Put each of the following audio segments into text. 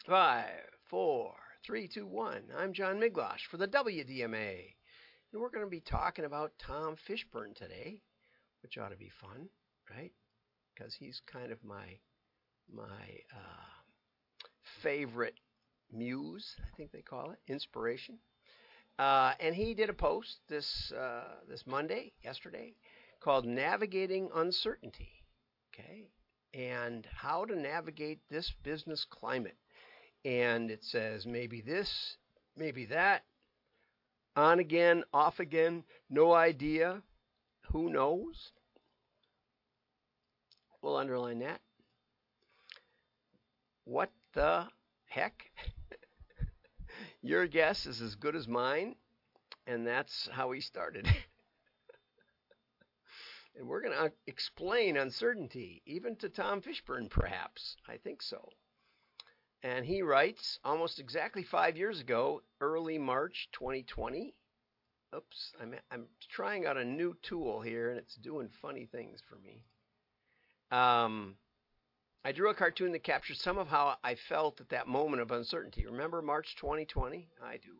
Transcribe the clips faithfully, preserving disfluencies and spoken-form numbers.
Five, four, three, two, one. I'm John Miglosh for the W D M A. And we're going to be talking about Tom Fishburne today, which ought to be fun, right? Because he's kind of my my uh, favorite muse, I think they call it, inspiration. Uh, and he did a post this uh, this Monday, yesterday, called "Navigating Uncertainty." Okay, and how to navigate this business climate. And it says maybe this, maybe that, on again, off again, no idea, who knows? We'll underline that. What the heck? Your guess is as good as mine, and that's how he started. And we're going to explain uncertainty, even to Tom Fishburne, perhaps. I think so. And he writes almost exactly five years ago, early March twenty twenty. Oops, I'm, I'm trying out a new tool here, and it's doing funny things for me. Um, I drew a cartoon that captured some of how I felt at that moment of uncertainty. Remember March twenty twenty? I do.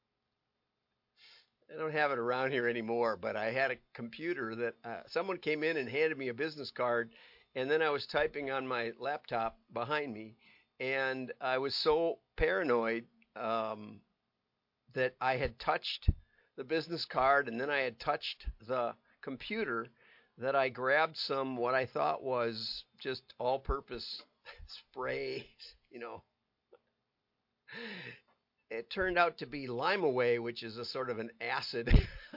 I don't have it around here anymore, but I had a computer that uh, someone came in and handed me a business card, and then I was typing on my laptop behind me, and I was so paranoid um, that I had touched the business card and then I had touched the computer that I grabbed some what I thought was just all-purpose spray, you know. It turned out to be Limaway, which is a sort of an acid.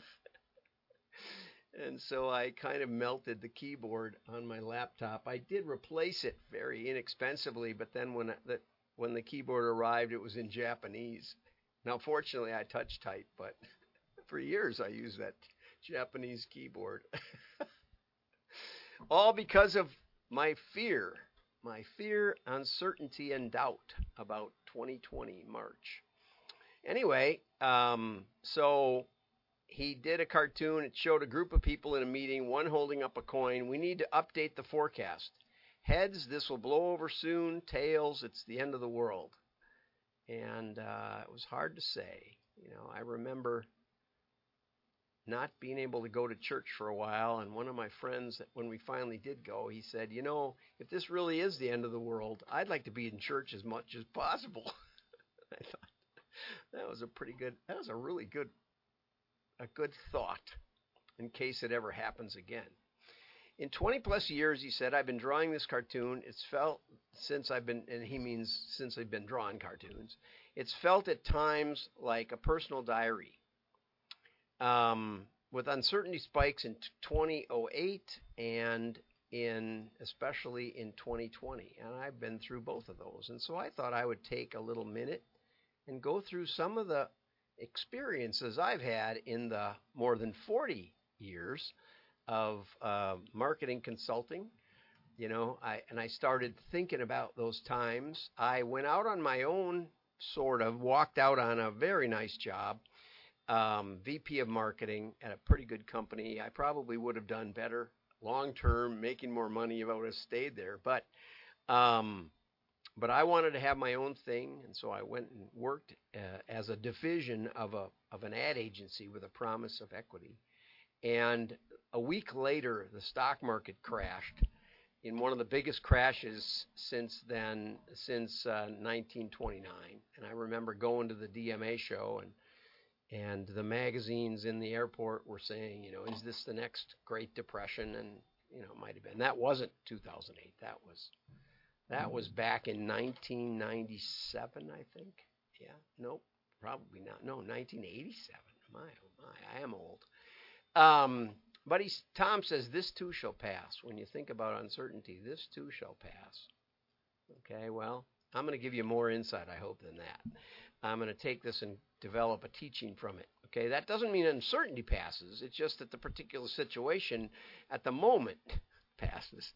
And so I kind of melted the keyboard on my laptop. I did replace it very inexpensively, but then when the when the keyboard arrived, it was in Japanese. Now, fortunately, I touch type, but for years I used that Japanese keyboard. All because of my fear, my fear, uncertainty, and doubt about twenty twenty March. Anyway, um, so he did a cartoon. It showed a group of people in a meeting, one holding up a coin. We need to update the forecast. Heads, this will blow over soon. Tails, it's the end of the world. And uh, it was hard to say. You know, I remember not being able to go to church for a while. And one of my friends, when we finally did go, he said, you know, if this really is the end of the world, I'd like to be in church as much as possible. I thought that was a pretty good, that was a really good, a good thought in case it ever happens again. In twenty plus years, he said, I've been drawing this cartoon. It's felt since I've been, and he means since I've been drawing cartoons, it's felt at times like a personal diary. Um, with uncertainty spikes in two thousand eight and in especially in twenty twenty, and I've been through both of those. And so I thought I would take a little minute and go through some of the experiences I've had in the more than forty years of uh, marketing consulting. You know, I and I started thinking about those times. I went out on my own, sort of walked out on a very nice job, um, V P of marketing at a pretty good company. I probably would have done better long term, making more money if I would have stayed there. But um, but I wanted to have my own thing, and so I went and worked uh, as a division of a of an ad agency with a promise of equity. And a week later, the stock market crashed in one of the biggest crashes since then, since uh, nineteen twenty-nine. And I remember going to the D M A show, and and the magazines in the airport were saying, you know, is this the next Great Depression? And you know, it might have been. That wasn't two thousand eight. That was that was back in nineteen ninety-seven, I think. Yeah, nope, probably not. No, nineteen eighty-seven. My, oh my, I am old. Um, but he's, Tom says, this too shall pass. When you think about uncertainty, this too shall pass. Okay, well, I'm going to give you more insight, I hope, than that. I'm going to take this and develop a teaching from it. Okay, that doesn't mean uncertainty passes. It's just that the particular situation at the moment passes.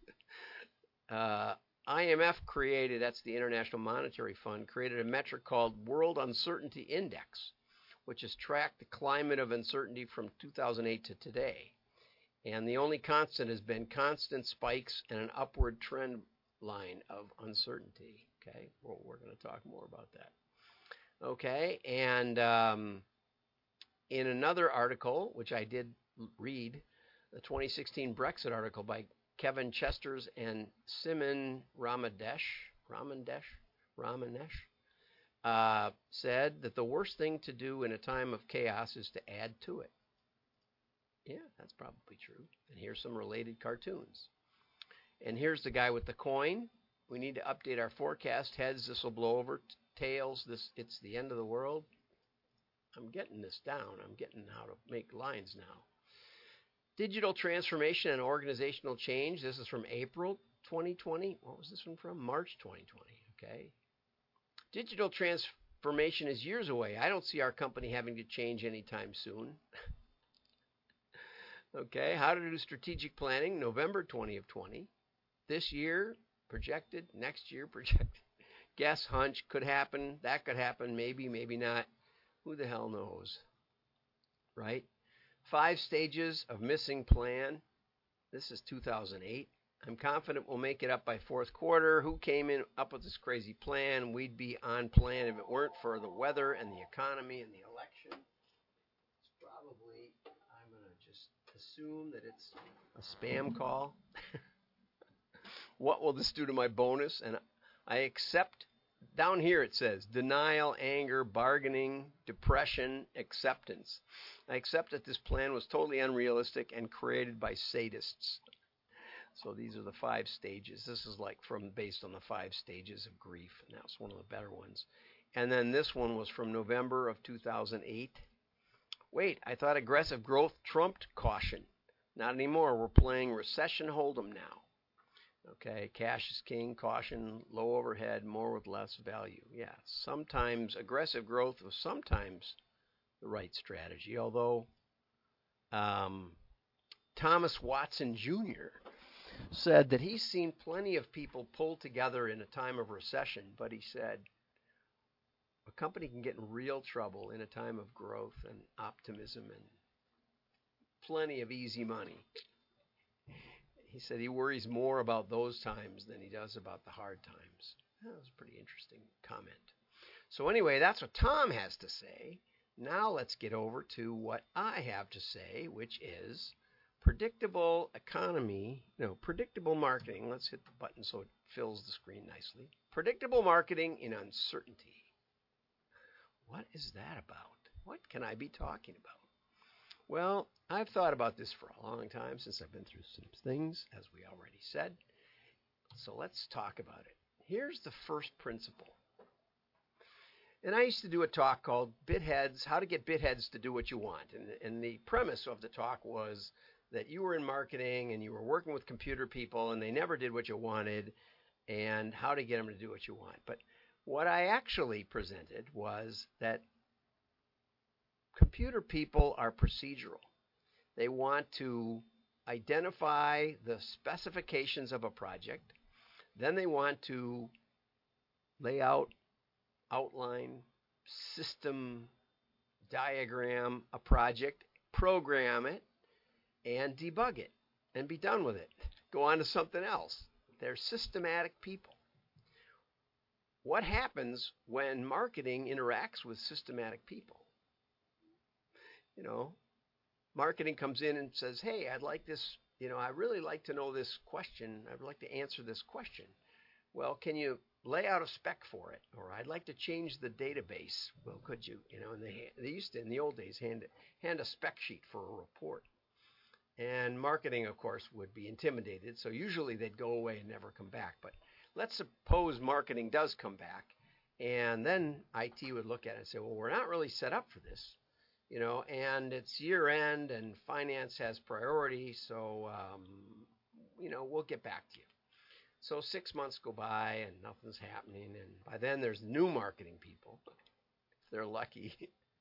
Uh, I M F created, that's the International Monetary Fund, created a metric called World Uncertainty Index, which has tracked the climate of uncertainty from two thousand eight to today. And the only constant has been constant spikes and an upward trend line of uncertainty. Okay, well, we're going to talk more about that. Okay, and um, in another article, which I did read, the twenty sixteen Brexit article by Kevin Chesters and Simon Ramadesh, Ramadesh, Ramanesh, uh, said that the worst thing to do in a time of chaos is to add to it. Yeah, that's probably true. And here's some related cartoons. And here's the guy with the coin. We need to update our forecast. Heads, this will blow over. Tails, this it's the end of the world. I'm getting this down. I'm getting how to make lines now. Digital transformation and organizational change. This is from April twenty twenty. What was this one from? March twenty twenty. Okay. Digital transformation is years away. I don't see our company having to change anytime soon. Okay. How to do strategic planning. November twentieth of twenty. This year projected. Next year projected. Guess, hunch, could happen. That could happen. Maybe, maybe not. Who the hell knows? Right? Five stages of missing plan. This is two thousand eight. I'm confident we'll make it up by fourth quarter. Who came in up with this crazy plan? We'd be on plan if it weren't for the weather and the economy and the election. It's probably, I'm going to just assume that it's a spam call. What will this do to my bonus? And I accept. Down here it says denial, anger, bargaining, depression, acceptance. I accept that this plan was totally unrealistic and created by sadists. So these are the five stages. This is like from based on the five stages of grief, and that's one of the better ones. And then this one was from November of two thousand eight. Wait, I thought aggressive growth trumped caution. Not anymore. We're playing recession hold'em now. Okay, cash is king, caution, low overhead, more with less value. Yeah, sometimes aggressive growth was sometimes the right strategy, although um, Thomas Watson Junior said that he's seen plenty of people pull together in a time of recession, but he said a company can get in real trouble in a time of growth and optimism and plenty of easy money. He said he worries more about those times than he does about the hard times. That was a pretty interesting comment. So anyway, that's what Tom has to say. Now let's get over to what I have to say, which is predictable economy, no, predictable marketing. Let's hit the button so it fills the screen nicely. Predictable marketing in uncertainty. What is that about? What can I be talking about? Well, I've thought about this for a long time since I've been through some things, as we already said. So let's talk about it. Here's the first principle. And I used to do a talk called Bitheads, How to Get Bitheads to Do What You Want. And, and the premise of the talk was that you were in marketing and you were working with computer people and they never did what you wanted, and how to get them to do what you want. But what I actually presented was that computer people are procedural. They want to identify the specifications of a project. Then they want to lay out, outline, system, diagram a project, program it, and debug it, and be done with it. Go on to something else. They're systematic people. What happens when marketing interacts with systematic people? You know, marketing comes in and says, hey, I'd like this, you know, I really like to know this question. I'd like to answer this question. Well, can you lay out a spec for it? Or I'd like to change the database. Well, could you? You know, and they, they used to, in the old days, hand, hand a spec sheet for a report. And marketing, of course, would be intimidated. So usually they'd go away and never come back. But let's suppose marketing does come back. And then I T would look at it and say, well, we're not really set up for this. You know, and it's year end and finance has priority, so, um, you know, we'll get back to you. So six months go by and nothing's happening, and by then there's new marketing people, if they're lucky.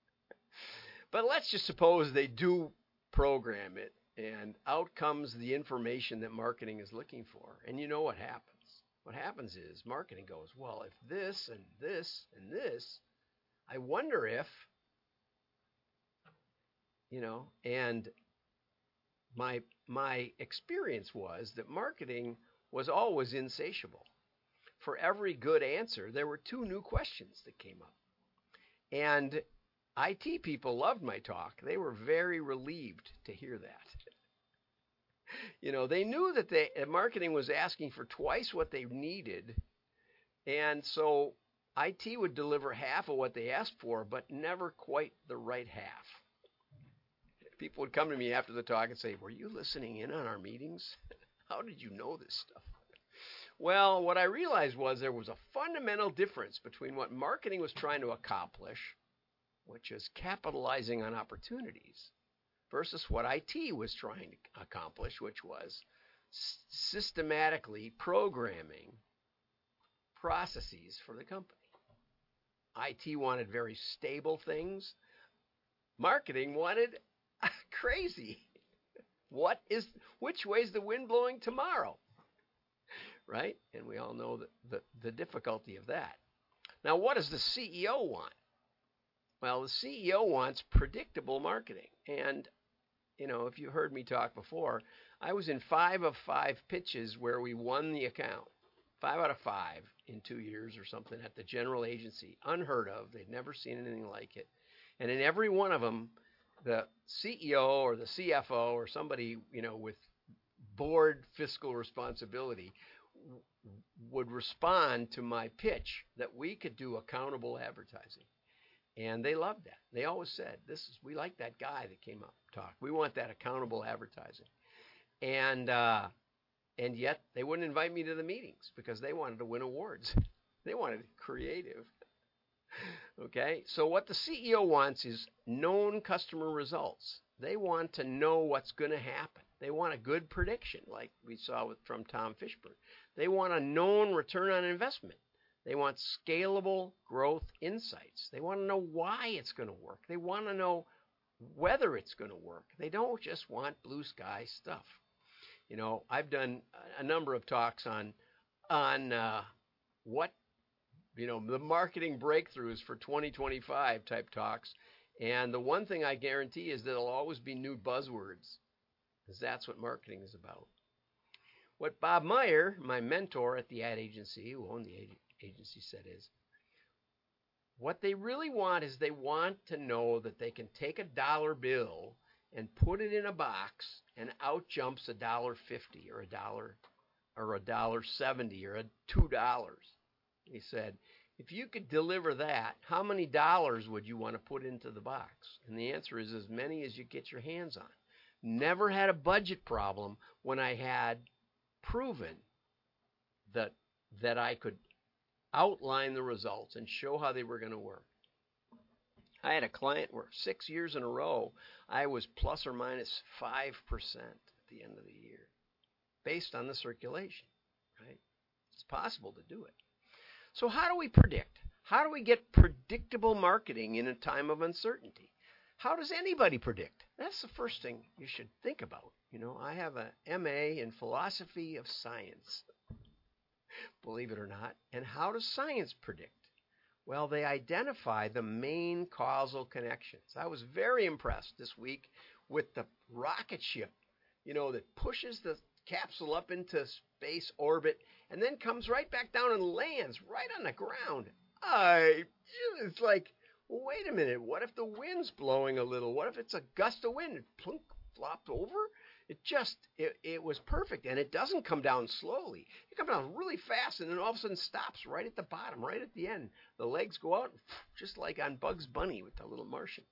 But let's just suppose they do program it, and out comes the information that marketing is looking for. And you know what happens? What happens is marketing goes, well, if this and this and this, I wonder if, you know, and my my experience was that marketing was always insatiable. for every good answer, there were two new questions that came up. And I T people loved my talk. They were very relieved to hear that. You know, they knew that they, marketing was asking for twice what they needed. And so I T would deliver half of what they asked for, but never quite the right half. People would come to me after the talk and say, were you listening in on our meetings? How did you know this stuff? Well, what I realized was there was a fundamental difference between what marketing was trying to accomplish, which is capitalizing on opportunities, versus what I T was trying to accomplish, which was s- systematically programming processes for the company. I T wanted very stable things. Marketing wanted crazy. What is, which way is the wind blowing tomorrow? Right? And we all know the, the, the difficulty of that. Now, what does the C E O want? Well, the C E O wants predictable marketing. And, you know, if you heard me talk before, I was in five of five pitches where we won the account. Five out of five in two years or something at the general agency. Unheard of. They'd never seen anything like it. And in every one of them, the C E O or the C F O or somebody, you know, with board fiscal responsibility would respond to my pitch that we could do accountable advertising. And they loved that. They always said, "This is we like that guy that came up and talked. We want that accountable advertising." And uh, and yet they wouldn't invite me to the meetings because they wanted to win awards. They wanted creative. Okay, so what the C E O wants is known customer results. They want to know what's going to happen. They want a good prediction, like we saw with, from Tom Fishburne. They want a known return on investment. They want scalable growth insights. They want to know why it's going to work. They want to know whether it's going to work. They don't just want blue sky stuff. You know, I've done a number of talks on on uh, what, you know, the marketing breakthroughs for twenty twenty-five type talks. And the one thing I guarantee is that there'll always be new buzzwords, because that's what marketing is about. What Bob Meyer, my mentor at the ad agency, who owned the agency, said is, what they really want is they want to know that they can take a dollar bill and put it in a box and out jumps a dollar fifty or a dollar or a dollar seventy or a two dollars. He said, if you could deliver that, how many dollars would you want to put into the box? And the answer is as many as you get your hands on. Never had a budget problem when I had proven that that I could outline the results and show how they were going to work. I had a client where six years in a row, I was plus or minus five percent at the end of the year, based on the circulation, right? It's possible to do it. So how do we predict? How do we get predictable marketing in a time of uncertainty? How does anybody predict? That's the first thing you should think about. You know, I have an M A in philosophy of science, believe it or not. And how does science predict? Well, they identify the main causal connections. I was very impressed this week with the rocket ship, you know, that pushes the capsule up into space orbit and then comes right back down and lands right on the ground. I, it's like, well, wait a minute. What if the wind's blowing a little? What if it's a gust of wind? It plunk, flopped over. It just, it, it was perfect. And it doesn't come down slowly. It comes down really fast and then all of a sudden stops right at the bottom, right at the end. The legs go out just like on Bugs Bunny with the little Martian.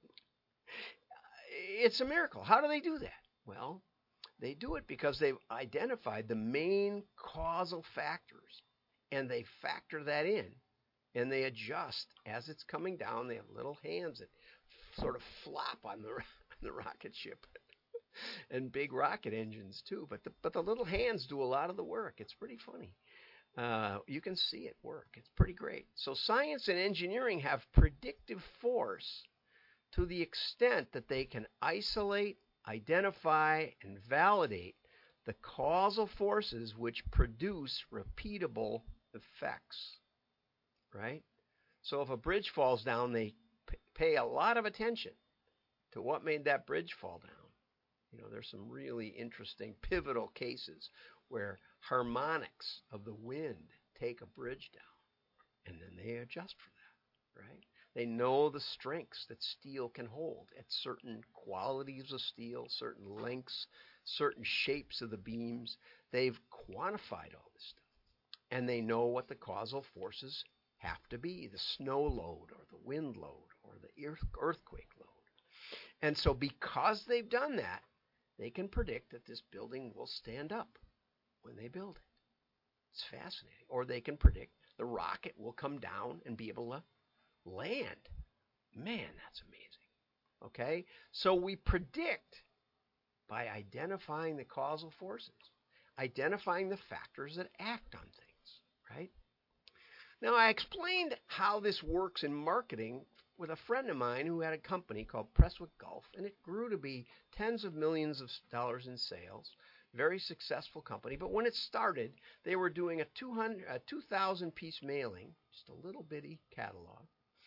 It's a miracle. How do they do that? Well, they do it because they've identified the main causal factors, and they factor that in, and they adjust as it's coming down. They have little hands that sort of flop on the, on the rocket ship, and big rocket engines too. But the, but the little hands do a lot of the work. It's pretty funny. Uh, you can see it work. It's pretty great. So science and engineering have predictive force to the extent that they can isolate, identify, and validate the causal forces which produce repeatable effects, right? So if a bridge falls down, they p- pay a lot of attention to what made that bridge fall down. You know, there's some really interesting pivotal cases where harmonics of the wind take a bridge down, and then they adjust for that, right? They know the strengths that steel can hold at certain qualities of steel, certain lengths, certain shapes of the beams. They've quantified all this stuff. And they know what the causal forces have to be, the snow load or the wind load or the earthquake load. And so because they've done that, they can predict that this building will stand up when they build it. It's fascinating. Or they can predict the rocket will come down and be able to land. Man, that's amazing. Okay? So we predict by identifying the causal forces, identifying the factors that act on things, right? Now, I explained how this works in marketing with a friend of mine who had a company called Prestwick Gulf, and it grew to be tens of millions of dollars in sales. Very successful company. But when it started, they were doing a two hundred, a two thousand piece mailing, just a little bitty catalog.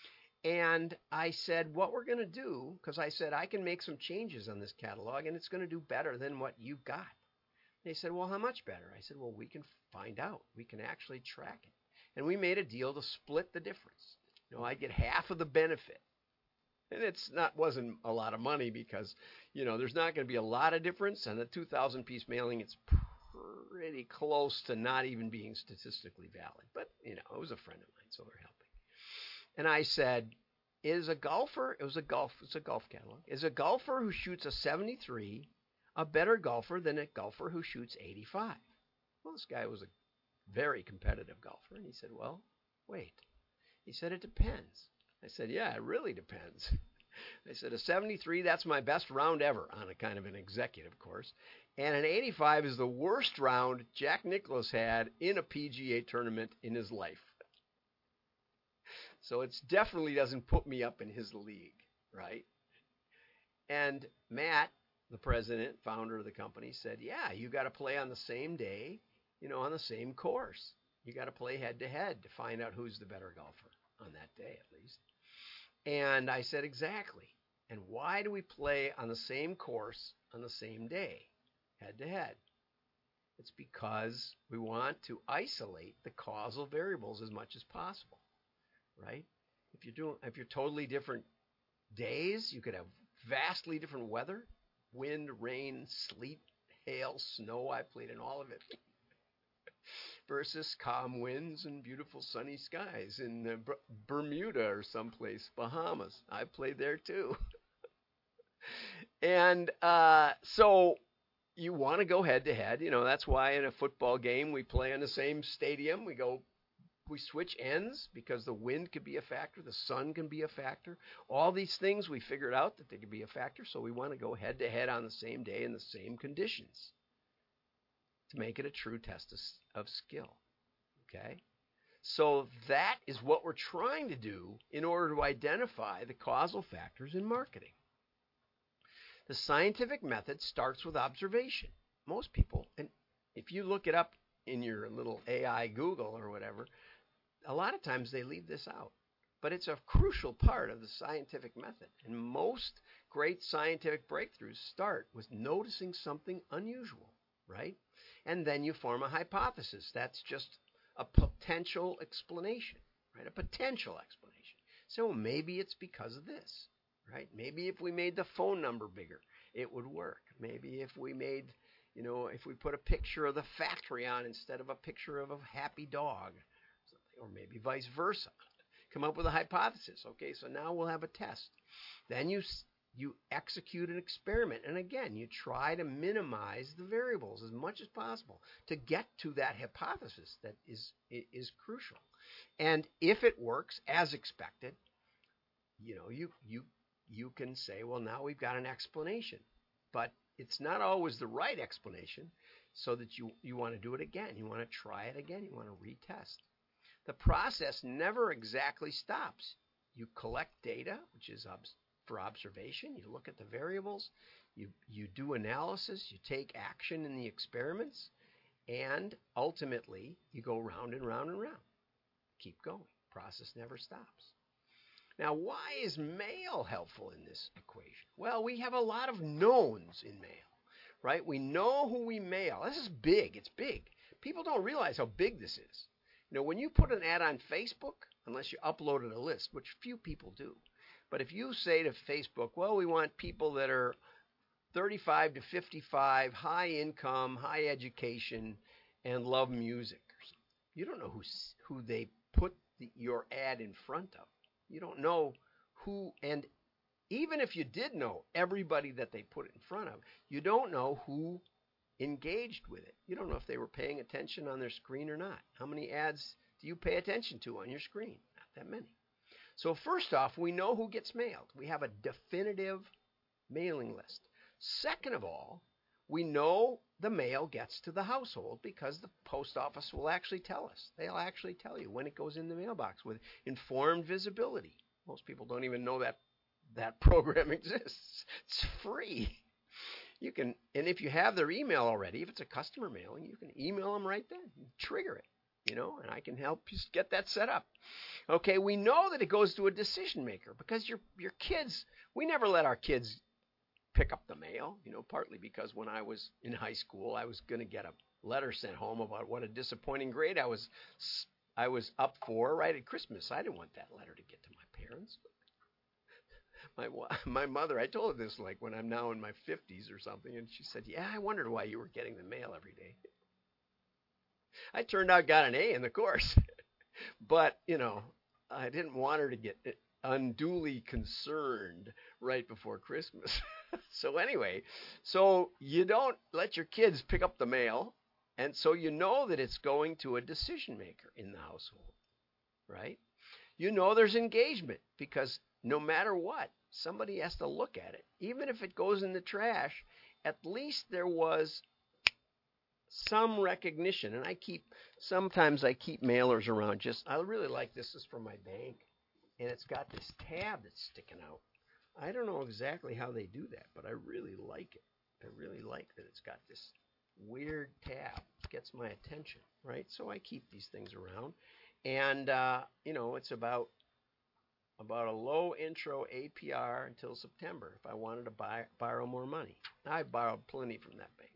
And I said, what we're going to do, because I said, I can make some changes on this catalog, and it's going to do better than what you've got. They said, well, how much better? I said, well, we can find out. We can actually track it. And we made a deal to split the difference. You know, I get half of the benefit. And it's not wasn't a lot of money because, you know, there's not going to be a lot of difference. On the two thousand piece mailing, it's pretty close to not even being statistically valid. But, you know, it was a friend of mine, so they're helping. And I said, is a golfer, it was a golf, it's a golf catalog, is a golfer who shoots a seventy-three a better golfer than a golfer who shoots eighty-five? Well, this guy was a very competitive golfer. And he said, well, wait. He said, it depends. I said, yeah, it really depends. I said, a seventy-three, that's my best round ever on a kind of an executive course. And an eighty-five is the worst round Jack Nicklaus had in a P G A tournament in his life. So it definitely doesn't put me up in his league, right? And Matt, the president, founder of the company, said, yeah, you got to play on the same day, you know, on the same course. You got to play head-to-head to find out who's the better golfer on that day, at least. And I said, exactly. And why do we play on the same course on the same day, head-to-head? It's because we want to isolate the causal variables as much as possible. Right? If you're doing, if you're totally different days, you could have vastly different weather, wind, rain, sleet, hail, snow. I played in all of it. Versus calm winds and beautiful sunny skies in uh, B- Bermuda or someplace, Bahamas. I played there too. and uh, so you want to go head to head. You know, that's why in a football game we play in the same stadium. We go. We switch ends because the wind could be a factor, the sun can be a factor. All these things we figured out that they could be a factor, so we want to go head to head on the same day in the same conditions to make it a true test of, of skill. Okay? So that is what we're trying to do in order to identify the causal factors in marketing. The scientific method starts with observation. Most people, and if you look it up in your little A I Google or whatever, a lot of times they leave this out. But it's a crucial part of the scientific method. And most great scientific breakthroughs start with noticing something unusual, right? And then you form a hypothesis. That's just a potential explanation, right? A potential explanation. So well, maybe it's because of this, right? Maybe if we made the phone number bigger, it would work. Maybe if we made, you know, if we put a picture of the factory on instead of a picture of a happy dog, or maybe vice versa. Come up with a hypothesis. Okay, so now we'll have a test. Then you you execute an experiment. And again, you try to minimize the variables as much as possible to get to that hypothesis that is is crucial. And if it works as expected, you know, you you you can say, well, now we've got an explanation. But it's not always the right explanation, so that you, you want to do it again. You want to try it again. You want to retest. The process never exactly stops. You collect data, which is ob- for observation. You look at the variables. You, you do analysis. You take action in the experiments. And ultimately, you go round and round and round. Keep going. Process never stops. Now, why is mail helpful in this equation? Well, we have a lot of knowns in mail, right? We know who we mail. This is big. It's big. People don't realize how big this is. You know, when you put an ad on Facebook, unless you uploaded a list, which few people do, but if you say to Facebook, well, we want people that are thirty-five to fifty-five, high income, high education, and love music, you don't know who who they put the, your ad in front of. You don't know who, and even if you did know everybody that they put it in front of, you don't know who engaged with it. You don't know if they were paying attention on their screen or not. How many ads do you pay attention to on your screen? Not that many. So first off, we know who gets mailed. We have a definitive mailing list. Second of all, we know the mail gets to the household because the post office will actually tell us. They'll actually tell you when it goes in the mailbox with informed visibility. Most people don't even know that that program exists. It's free. You can, and if you have their email already, if it's a customer mailing, you can email them right then, trigger it, you know, and I can help you get that set up. Okay, we know that it goes to a decision maker because your your kids, we never let our kids pick up the mail, you know, partly because when I was in high school, I was going to get a letter sent home about what a disappointing grade I was I was up for right at Christmas. I didn't want that letter to get to my parents. My my mother, I told her this like when I'm now in my fifties or something, and she said, yeah, I wondered why you were getting the mail every day. I turned out got an A in the course, but, you know, I didn't want her to get unduly concerned right before Christmas. So anyway, so you don't let your kids pick up the mail, and so you know that it's going to a decision maker in the household, right? You know there's engagement because no matter what, somebody has to look at it. Even if it goes in the trash, at least there was some recognition. And I keep, sometimes I keep mailers around. Just, I really like this. This is from my bank. And it's got this tab that's sticking out. I don't know exactly how they do that, but I really like it. I really like that it's got this weird tab. It gets my attention, right? So I keep these things around. And, uh, you know, it's about about a low intro A P R until September if I wanted to buy borrow more money. I borrowed plenty from that bank.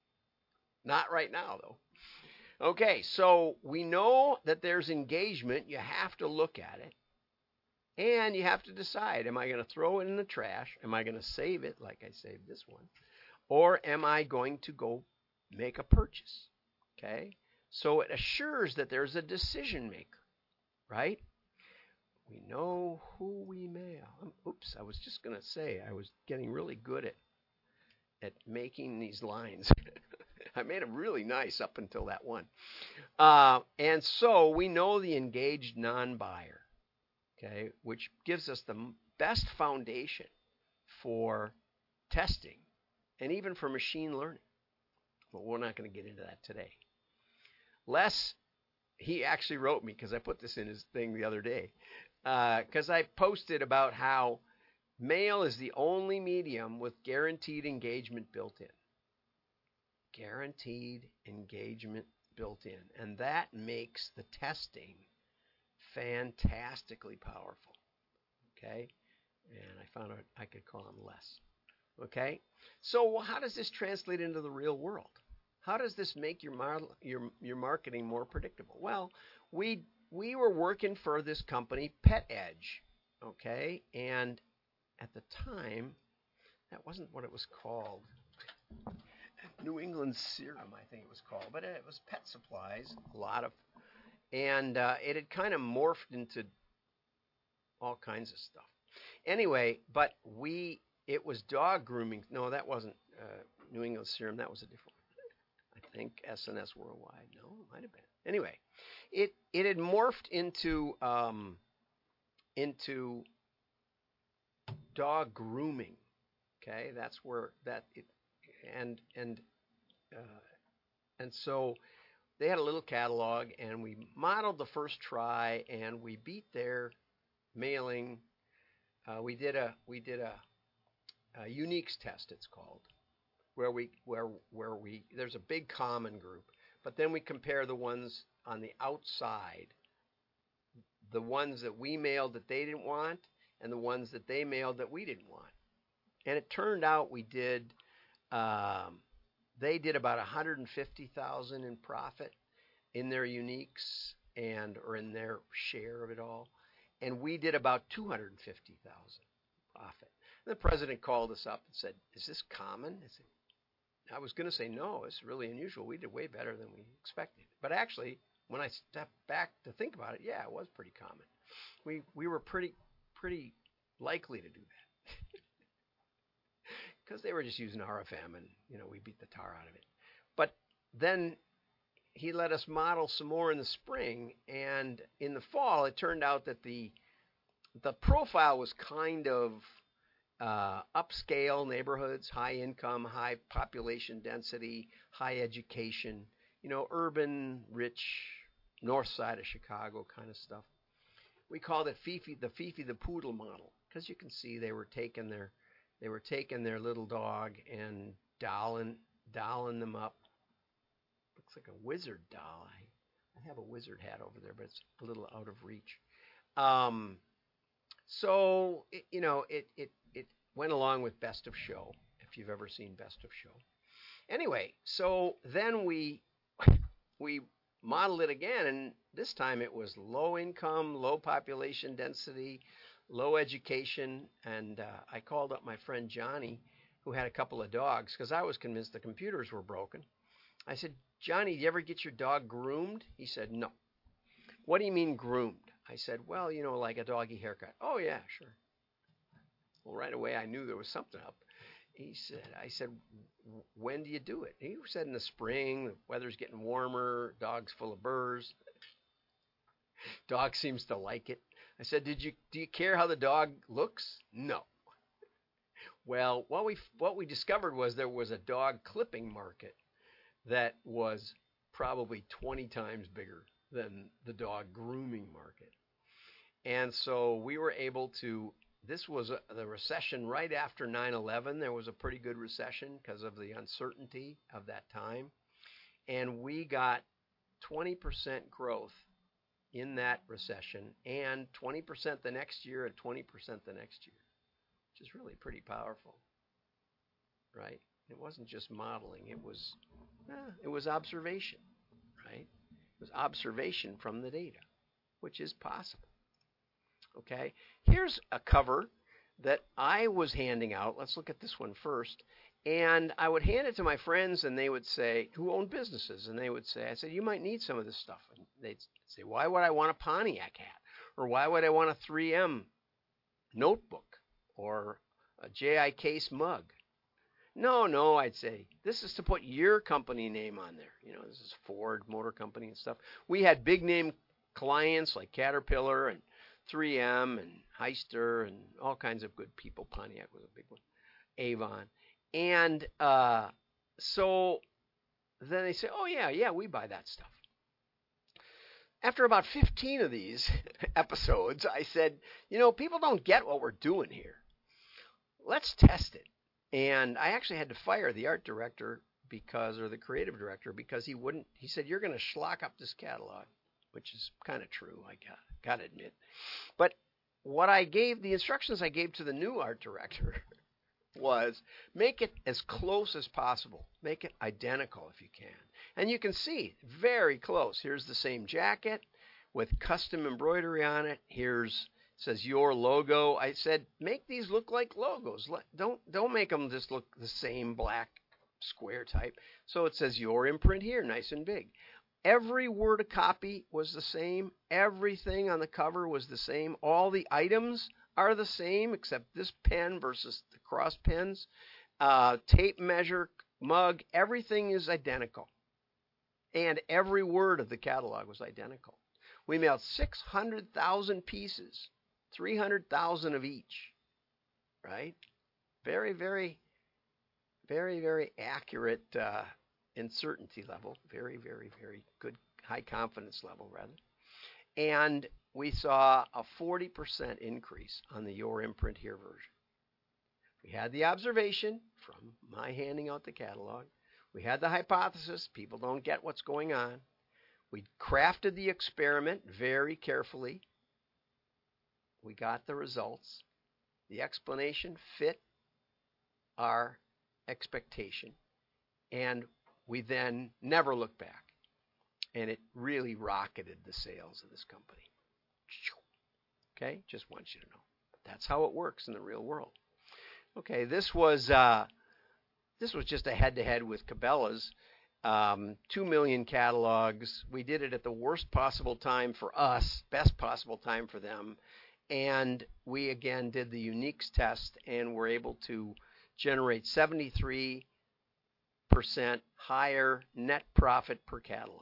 Not right now, though. Okay, so we know that there's engagement. You have to look at it. And you have to decide, am I going to throw it in the trash? Am I going to save it like I saved this one? Or am I going to go make a purchase? Okay? So it assures that there's a decision maker, right? We know who we mail. Um, oops, I was just going to say I was getting really good at at making these lines. I made them really nice up until that one. Uh, and so we know the engaged non-buyer, okay, which gives us the best foundation for testing and even for machine learning. But we're not going to get into that today. Les, he actually wrote me because I put this in his thing the other day. Because uh, I posted about how mail is the only medium with guaranteed engagement built in. Guaranteed engagement built in. And that makes the testing fantastically powerful. Okay? And I found out I could call him Les. Okay? So how does this translate into the real world? How does this make your mar- your your marketing more predictable? Well, we we were working for this company, Pet Edge, okay? And at the time, that wasn't what it was called. New England Serum, I think it was called, but it was pet supplies, a lot of, and uh, it had kind of morphed into all kinds of stuff. Anyway, but we, it was dog grooming. No, that wasn't uh, New England Serum. That was a different one. I think S N S Worldwide. No, it might have been. Anyway, it it had morphed into um, into dog grooming. Okay, that's where that it and and uh, and so they had a little catalog, and we modeled the first try, and we beat their mailing. Uh, we did a we did a, a uniques test. It's called. Where we where where we there's a big common group, but then we compare the ones on the outside, the ones that we mailed that they didn't want, and the ones that they mailed that we didn't want. And it turned out we did, um, they did about one hundred fifty thousand in profit in their uniques, and or in their share of it all, and we did about two hundred fifty thousand profit. And the president called us up and said, "Is this common?" I said, I was going to say no. It's really unusual. We did way better than we expected. But actually, when I stepped back to think about it, yeah, it was pretty common. We we were pretty pretty likely to do that because they were just using R F M, and you know we beat the tar out of it. But then he let us model some more in the spring, and in the fall, it turned out that the the profile was kind of uh, upscale neighborhoods, high income, high population density, high education, you know, urban, rich, north side of Chicago kind of stuff. We called it Fifi, the Fifi the Poodle model, because you can see they were taking their they were taking their little dog and dolling dolling them up. Looks like a wizard doll. I, I have a wizard hat over there, but it's a little out of reach. Um, so it, you know, it it it went along with Best of Show, if you've ever seen Best of Show. Anyway, so then we we modeled it again, and this time it was low income, low population density, low education, and uh, I called up my friend Johnny, who had a couple of dogs, because I was convinced the computers were broken. I said, "Johnny, do you ever get your dog groomed?" He said, "No." "What do you mean groomed?" I said, "Well, you know, like a doggy haircut." "Oh, yeah, sure." Well, right away I knew there was something up. He said, I said, "When do you do it?" He said, "In the spring, the weather's getting warmer, dog's full of burrs. Dog seems to like it." I said, "Did you do you care how the dog looks?" "No." Well, what we what we discovered was there was a dog clipping market that was probably twenty times bigger than the dog grooming market. And so we were able to, this was a, the recession right after nine eleven. There was a pretty good recession because of the uncertainty of that time. And we got twenty percent growth in that recession, and twenty percent the next year and twenty percent the next year, which is really pretty powerful, right? It wasn't just modeling. It was, eh, it was observation, right? It was observation from the data, which is possible. Okay, here's a cover that I was handing out. Let's look at this one first. And I would hand it to my friends, and they would say, who own businesses, and they would say, I said, "You might need some of this stuff." And they'd say, "Why would I want a Pontiac hat? Or why would I want a three M notebook? Or a J I Case mug?" "No, no," I'd say, "this is to put your company name on there. You know, this is Ford Motor Company and stuff." We had big name clients like Caterpillar and three M and Hyster and all kinds of good people. Pontiac was a big one. Avon. And uh, so then they say, "Oh, yeah, yeah, we buy that stuff." After about fifteen of these episodes, I said, you know, people don't get what we're doing here. Let's test it. And I actually had to fire the art director because, or the creative director, because he wouldn't, he said, "You're going to schlock up this catalog," which is kind of true, I got, got to admit. But what I gave, the instructions I gave to the new art director was make it as close as possible. Make it identical if you can. And you can see, very close. Here's the same jacket with custom embroidery on it. Here's, it says your logo. I said, make these look like logos. Don't, don't make them just look the same black square type. So it says your imprint here, nice and big. Every word of copy was the same. Everything on the cover was the same. All the items are the same except this pen versus the cross pens. Uh, tape measure, mug, everything is identical. And every word of the catalog was identical. We mailed six hundred thousand pieces, three hundred thousand of each, right? Very, very, very, very accurate uh, uncertainty level. Very, very, very good high confidence level, rather. And we saw a forty percent increase on the Your Imprint Here version. We had the observation from my handing out the catalog. We had the hypothesis, people don't get what's going on. We crafted the experiment very carefully. We got the results. The explanation fit our expectation. And we then never looked back. And it really rocketed the sales of this company. Okay, just want you to know. But that's how it works in the real world. Okay, this was uh, this was just a head-to-head with Cabela's. Um, Two million catalogs. We did it at the worst possible time for us, best possible time for them, and we again did the uniques test and were able to generate seventy-three percent higher net profit per catalog.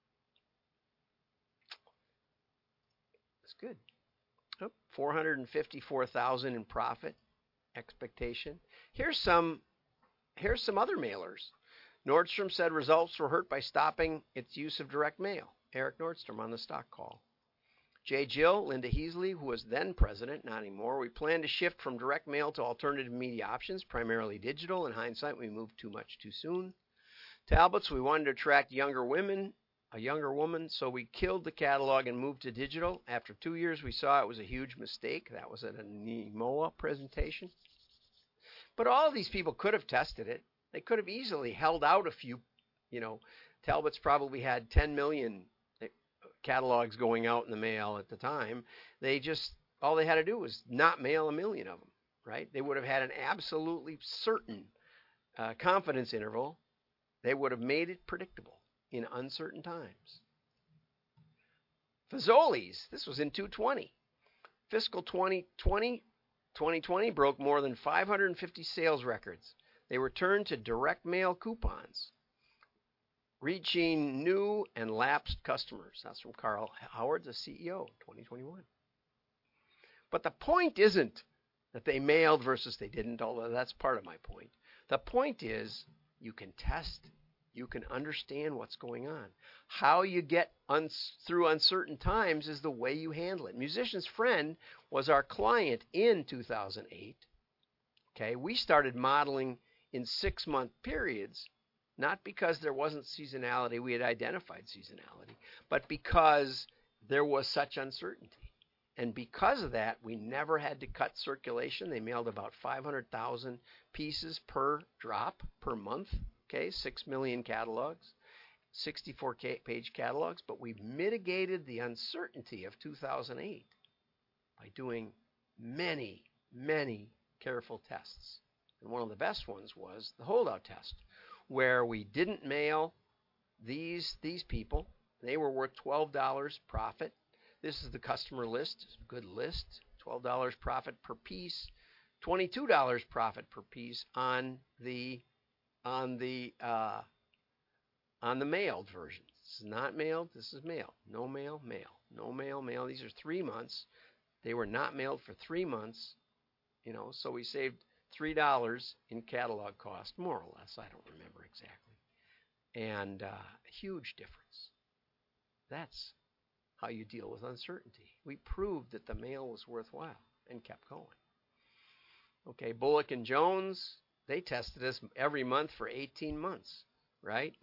That's good. Oh, four hundred fifty-four thousand dollars in profit expectation. Here's some here's some other mailers. Nordstrom said results were hurt by stopping its use of direct mail. Eric Nordstrom on the stock call. J. Jill, Linda Heasley, who was then president, not anymore. We plan to shift from direct mail to alternative media options, primarily digital. In hindsight, we moved too much too soon. Talbots, we wanted to attract younger women, a younger woman, so we killed the catalog and moved to digital. After two years, we saw it was a huge mistake. That was at a N E M O A presentation. But all of these people could have tested it. They could have easily held out a few, you know, Talbot's probably had ten million catalogs going out in the mail at the time. They just, all they had to do was not mail a million of them, right? They would have had an absolutely certain uh, confidence interval. They would have made it predictable in uncertain times. Fazoli's, this was in two twenty. Fiscal twenty twenty, twenty twenty broke more than five hundred fifty sales records. They returned to direct mail coupons, reaching new and lapsed customers. That's from Carl Howard, the C E O, twenty twenty-one. But the point isn't that they mailed versus they didn't, although that's part of my point. The point is you can test, you can understand what's going on. How you get un- through uncertain times is the way you handle it. Musician's Friend was our client in two thousand eight. Okay, we started modeling in six-month periods, not because there wasn't seasonality, we had identified seasonality, but because there was such uncertainty. And because of that, we never had to cut circulation. They mailed about five hundred thousand pieces per drop per month, okay, six million catalogs, sixty-four page catalogs, but we mitigated the uncertainty of two thousand eight by doing many, many careful tests. And one of the best ones was the holdout test, where we didn't mail these these people. They were worth twelve dollars profit. This is the customer list, good list, twelve dollars profit per piece, twenty-two dollars profit per piece on the on the uh, on the mailed version. This is not mailed. This is mailed. No mail, mail. No mail, mail. These are three months. They were not mailed for three months. You know, so we saved three dollars in catalog cost, more or less. I don't remember exactly. And uh, huge difference. That's how you deal with uncertainty. We proved that the mail was worthwhile and kept going. Okay, Bullock and Jones, they tested us every month for eighteen months, right?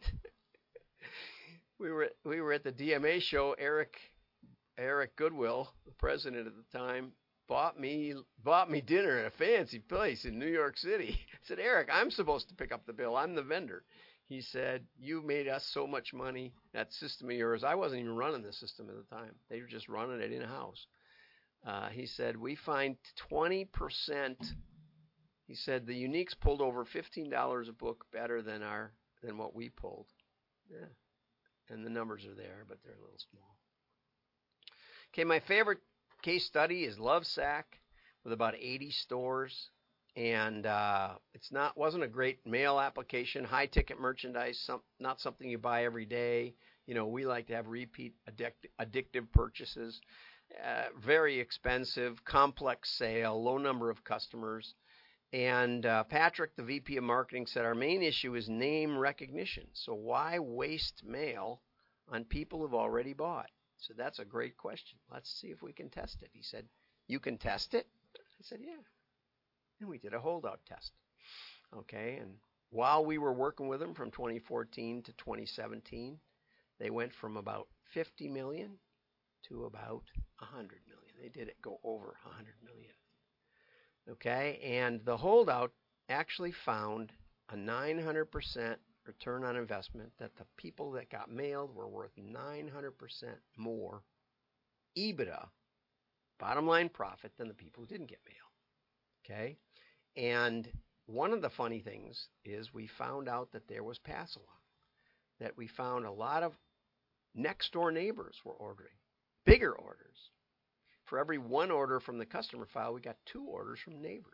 we were we were at the D M A show. Eric Eric Goodwill, the president at the time, bought me bought me dinner at a fancy place in New York City. I said, Eric, I'm supposed to pick up the bill. I'm the vendor. He said, you made us so much money, that system of yours. I wasn't even running the system at the time. They were just running it in-house. Uh, he said, we find twenty percent. He said, the uniques pulled over fifteen dollars a book better than our than what we pulled. Yeah. And the numbers are there, but they're a little small. Okay, my favorite case study is Lovesac with about eighty stores, and uh, it's not wasn't a great mail application, high ticket merchandise, some, not something you buy every day. You know, we like to have repeat addict, addictive purchases. Uh, very expensive, complex sale, low number of customers. And uh, Patrick, the V P of marketing, said our main issue is name recognition. So why waste mail on people who've already bought? So that's a great question. Let's see if we can test it. He said, you can test it? I said, yeah. And we did a holdout test. Okay, and while we were working with them from twenty fourteen to twenty seventeen, they went from about fifty million to about one hundred million. They did it go over one hundred million. Okay, and the holdout actually found a nine hundred percent return on investment that the people that got mailed were worth nine hundred percent more EBITDA, bottom line profit, than the people who didn't get mail. Okay? And one of the funny things is we found out that there was pass along, that we found a lot of next door neighbors were ordering bigger orders. For every one order from the customer file, we got two orders from neighbors.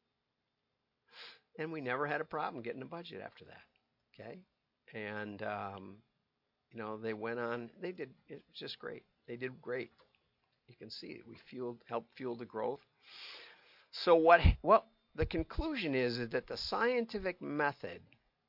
And we never had a problem getting a budget after that. Okay? And, um, you know, they went on, they did, it was just great. They did great. You can see it. We fueled, helped fuel the growth. So what, what the conclusion is, is that the scientific method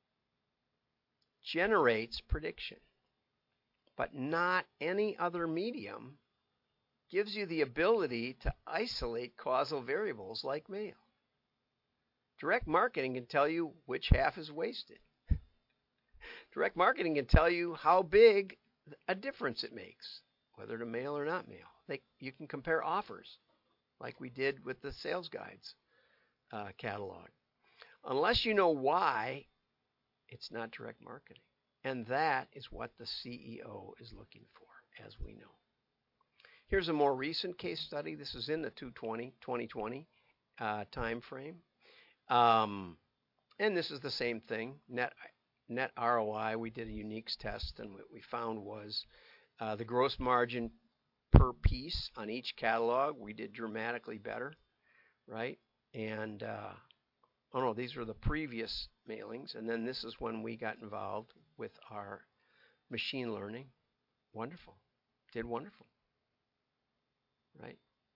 generates prediction, but not any other medium gives you the ability to isolate causal variables like mail. Direct marketing can tell you which half is wasted. Direct marketing can tell you how big a difference it makes, whether to mail or not mail. They, you can compare offers, like we did with the sales guides uh, catalog. Unless you know why, it's not direct marketing. And that is what the C E O is looking for, as we know. Here's a more recent case study. This is in the twenty twenty uh, time frame. Um, and this is the same thing, net net R O I. We did a uniques test, and what we found was uh, the gross margin per piece on each catalog, we did dramatically better, right? And, uh, oh no, these were the previous mailings, and then this is when we got involved with our machine learning. Wonderful. Did wonderful, right?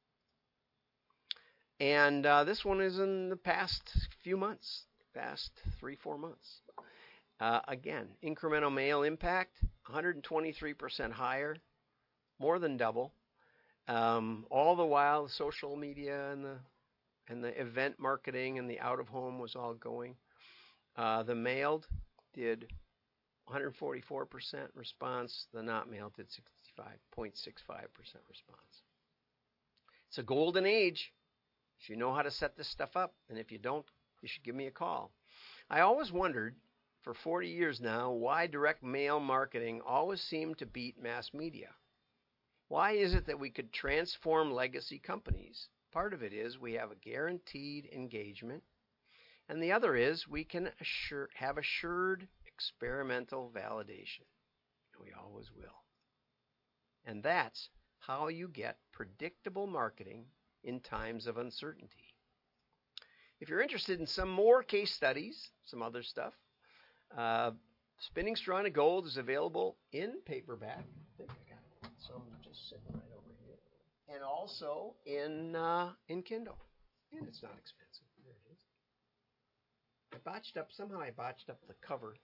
And uh, this one is in the past few months, past three, four months. Uh, again, incremental mail impact, one hundred twenty-three percent higher, more than double. Um, all the while, the social media and the and the event marketing and the out of home was all going. Uh, the mailed did one hundred forty-four percent response. The not mailed did sixty-five point six five percent response. It's a golden age if you know how to set this stuff up, and if you don't, you should give me a call. I always wondered, for forty years now, why direct mail marketing always seemed to beat mass media. Why is it that we could transform legacy companies? Part of it is we have a guaranteed engagement, and the other is we can assure, have assured experimental validation. We always will. And that's how you get predictable marketing in times of uncertainty. If you're interested in some more case studies, some other stuff, uh, Spinning Straw into Gold is available in paperback. I think I got some just sitting right over here. And also in uh, in Kindle. And it's not expensive. There it is. I botched up, somehow I botched up the cover.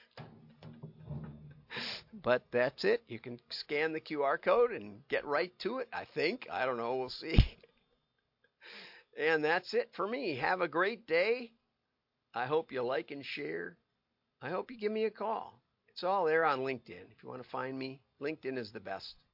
But that's it. You can scan the Q R code and get right to it, I think. I don't know. We'll see. And that's it for me. Have a great day. I hope you like and share. I hope you give me a call. It's all there on LinkedIn. If you want to find me, LinkedIn is the best.